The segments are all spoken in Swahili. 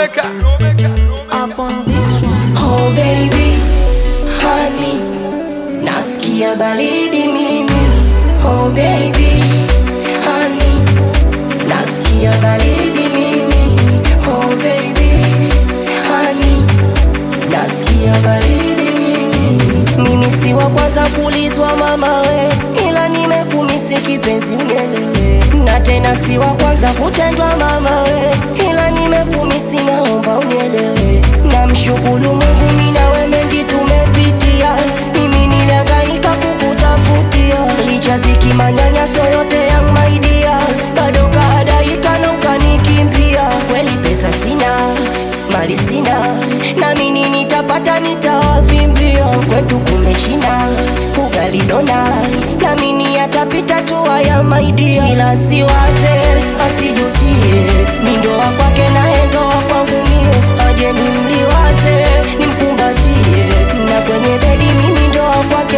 Up on this one. Oh baby, honey, nasikia baridi mimi. Oh baby, honey, nasikia baridi mimi. Oh baby, honey, nasikia baridi mimi. Mimi si wa kwanza kulizwa mama we, ila nimekumisi kipenzi unielewe. Na tena si wa kwanza kutendwa mama we, ila nimekumisi naomba unielewe. Namshukuru Mungu mimi nawe mengi tumepitia. Mimi nilihangaika kukutafutia, licha ziki manyanyaso yote ya my dear. Bado kahadaika na ukanikimbia. Kweli pesa sina, mali sina, na mimi nitapata nitawavimbia. Kwetu kumechina, ugali dona, na mimi yatapita tu haya my dear. Ila siwaze, asijutie, mimi ndoa kwake naye ndoa kwangu mie. Aje nimliwaze, nimkumbatie, na kwenye bedi mimi ndoa kwake.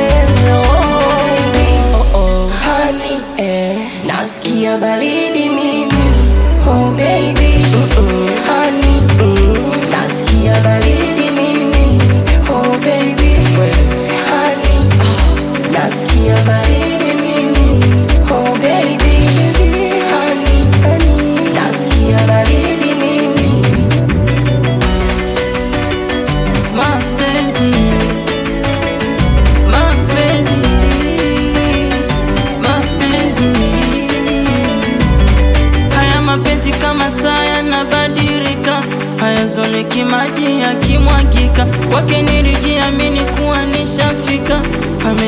Honey, nasikia baridi mimi. Oh baby, honey, nasikia baridi mimi. Oh baby, honey, nasikia baridi mimi. Oh baby, honey, nasikia baridi mimi. Mapenzi, mapenzi, mapenzi. Haya mapenzi kama saa yanabadilika, hayazoleki maji yakimwagika. Kwake nilijiamini kuwa nishafika,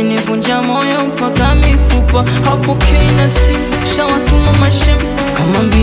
amenivunja moyo mpaka mifupa. Hapokei na simu, shawatuma mashem kama